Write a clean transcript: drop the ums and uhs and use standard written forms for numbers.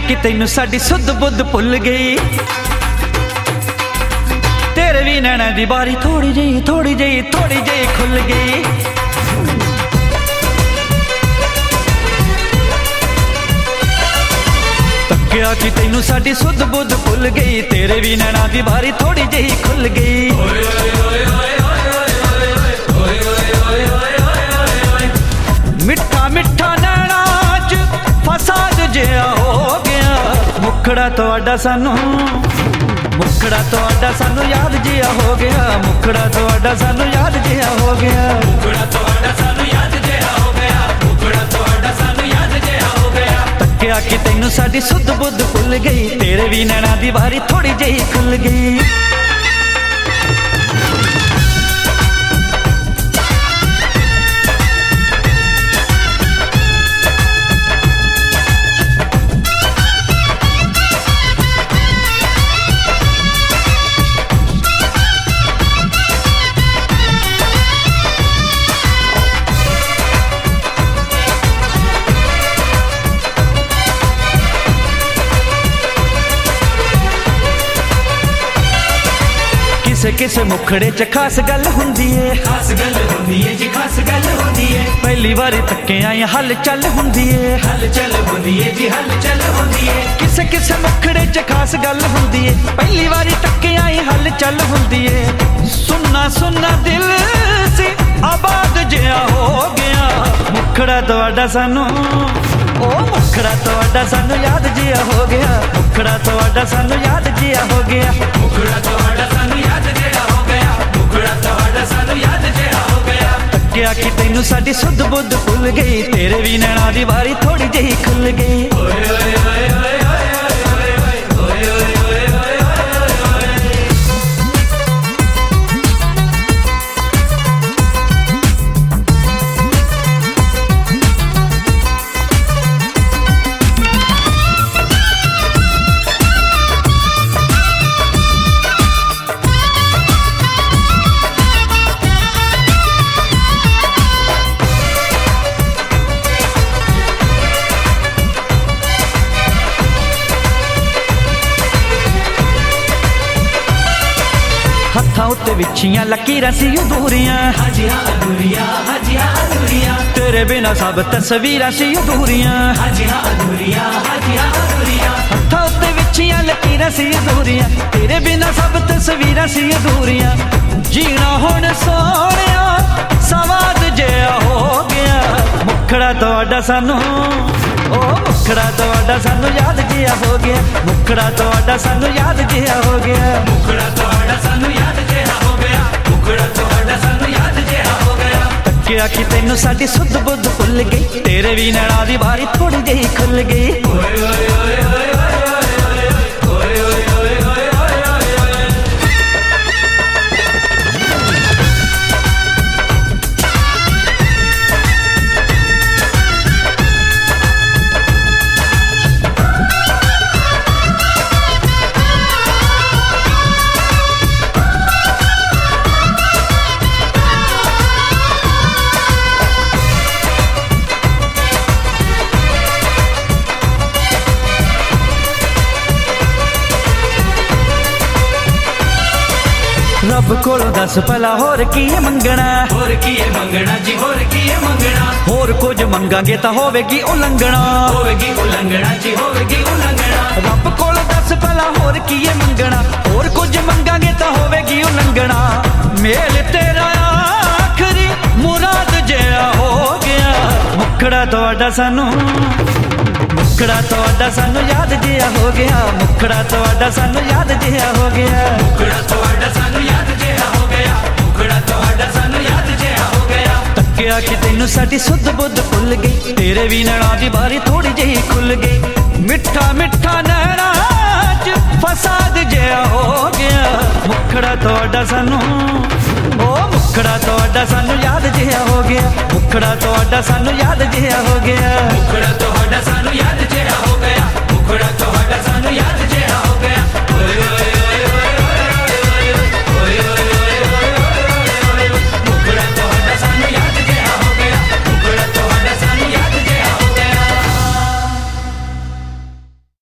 कि तैनू साडी सुध बुध भुल गई। तेरे भी नैना दी बारी थोड़ी जी खुल गई। तक्या कि तैनू साडी सुध बुध भुल गई। तेरे भी नैना दी बारी थोड़ी जी खुल गई। मिठा मिठा नैना च फसाद जिहा हो गया। मुखड़ा तुहाडा सानू याद जिहा हो गया। मुखड़ा तुहाडा सानू याद जिहा हो गया। मुखड़ा तुहाडा सानू याद जिहा हो गया। मुखड़ा तुहाडा सानू याद जिहा हो गया। तक्या कि तैनू साडी सुध बुध भुल गई। तेरे भी नैना दी बारी थोड़ी जी खुल गई। किसे किसे मुखड़े च खास गल हुंदी है। खास गल हुंदी है जी, खास गल हुंदी है। पहली बारी तक्के आई हल चल हुंदी है। हल चल हुंदी है जी, हल चल हुंदी है। किसे किसे मुखड़े च खास गल हुंदी है। पहली बारी तक्के आई हल चल हुंदी है। सुनना सुनना दिल से आबाद जिहा हो गया। मुखड़ा तुहाडा सानू मुखड़ा तुहाडा सानू याद जिहा हो गया। मुखड़ा तुहाडा सानू याद जिहा हो गया। मुखड़ा तुहाडा सानू याद जिहा हो गया। मुखड़ा तुहाडा सानू याद जिहा हो गया। तक्या कि तैनू साडी सुध बुध भुल गई। तेरे भी नैना दी बारी थोड़ी जी खुल गई। ओए ओए ओए ओए हत्थां उत्ते विछियां लकीरां सी अधूरियां। हाजियां अधूरियां, हाजियां अधूरियां। तेरे बिना सब तस्वीरां सी अधूरियां। हाजियां अधूरियां, हाजियां अधूरियां। हत्थां उत्ते विछियां लकीरां सी अधूरियां। तेरे बिना सब तस्वीरां सी अधूरियां। जीना हुण सोहणिया सवाद जिहा हो गया। मुखड़ा तुहाडा सानू मुखड़ा तुहाडा सानू याद जिहा हो गया। मुखड़ा तुहाडा सानू याद जिहा हो गया। मुखड़ा तुहाडा सानू याद जिहा हो गया। मुखड़ा तुहाडा सानू याद जिहा हो गया। तक्या कि तैनू साडी सुध बुध भुल गई। तेरे भी नैना दी बारी थोड़ी जी खुल गई। ओए ओए ओए ओए रब कोलों दस भला होर की है मंगना। होर की है मंगना जी, होर की है मंगना। होर कुछ मंगांगे तां होवेगी उलंघना। होवेगी उलंघना जी, होवेगी उलंघना। रब कोलों दस भला होर की है मंगना। होर कुछ मंगांगे तां होवेगी उलंघना। मेल तेरा आखरी मुराद जिहा हो गया। मुखड़ा तुहाडा सानू मुखड़ा तुहाडा सानू याद जिहा हो गया। मुखड़ा तुहाडा सानू याद जिहा हो गया। मुखड़ा तुहाडा सानू याद जिहा हो गया। मुखड़ा तुहाडा सानू याद जिहा हो गया। तक्या कि तैनू साडी सुध बुध भुल गई। तेरे भी नैना दी बारी थोड़ी जी खुल गई। मिठा मिठा नैना च फसाद जिहा हो गया। मुखड़ा तुहाडा सानू मुखड़ा तुहाडा सानू याद जिहा हो गया। मुखड़ा तुहाडा सानू याद जिहा हो गया।